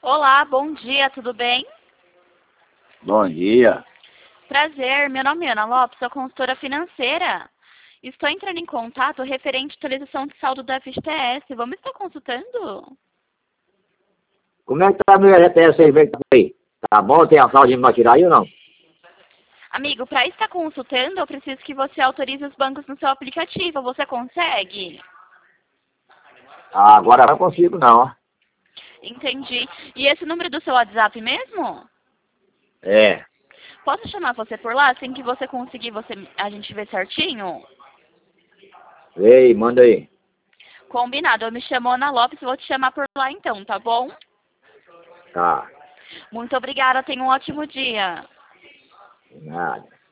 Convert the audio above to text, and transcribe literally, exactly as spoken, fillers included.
Olá, bom dia, tudo bem? Bom dia. Prazer, meu nome é Ana Lopes, sou consultora financeira. Estou entrando em contato referente à atualização de saldo da F G T S. Vamos estar consultando? Como é que tá meu G T S aí? Aí? Tá bom? Tem a fraude pra tirar aí ou não? Amigo, para estar consultando, eu preciso que você autorize os bancos no seu aplicativo. Você consegue? Ah, agora não consigo não, ó. Entendi. E esse número do seu WhatsApp mesmo? É. Posso chamar você por lá, assim que você conseguir, você, a gente vê certinho? Ei, manda aí. Combinado, eu me chamo Ana Lopes, vou te chamar por lá então, tá bom? Tá. Muito obrigada, tenha um ótimo dia. Nada.